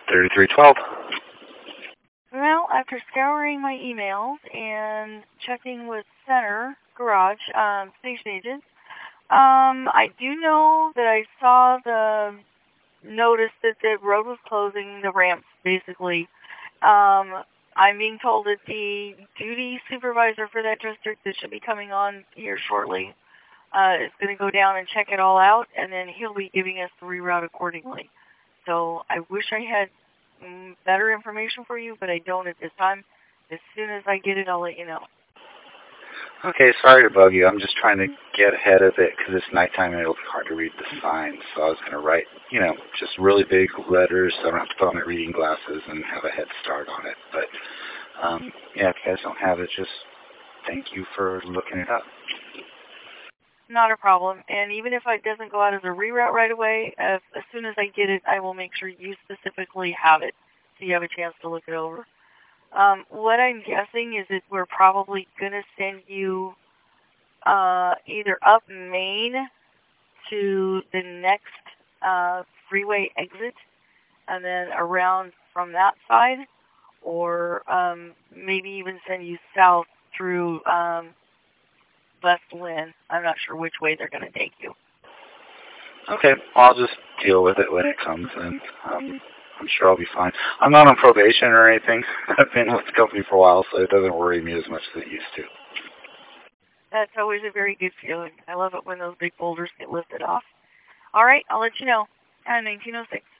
3312. Well, after scouring my emails and checking with Center Garage, station agents, I do know that I saw the notice that the road was closing, the ramps, basically. I'm being told that the duty supervisor for that district that should be coming on here shortly is going to go down and check it all out, and then he'll be giving us the reroute accordingly. So I wish I had better information for you, but I don't at this time. As soon as I get it, I'll let you know. Okay, sorry to bug you. I'm just trying to get ahead of it because it's nighttime and it'll be hard to read the signs. So I was going to write, just really big letters so I don't have to put on my reading glasses and have a head start on it. But, if you guys don't have it, just thank you for looking it up. Not a problem. And even if it doesn't go out as a reroute right away, as soon as I get it, I will make sure you specifically have it so you have a chance to look it over. What I'm guessing is that we're probably going to send you either up Main to the next freeway exit and then around from that side, or maybe even send you south through West Lynn. I'm not sure which way they're going to take you. Okay, I'll just deal with it when it comes, and I'm sure I'll be fine. I'm not on probation or anything. I've been with the company for a while, so it doesn't worry me as much as it used to. That's always a very good feeling. I love it when those big boulders get lifted off. All right, I'll let you know. 1906.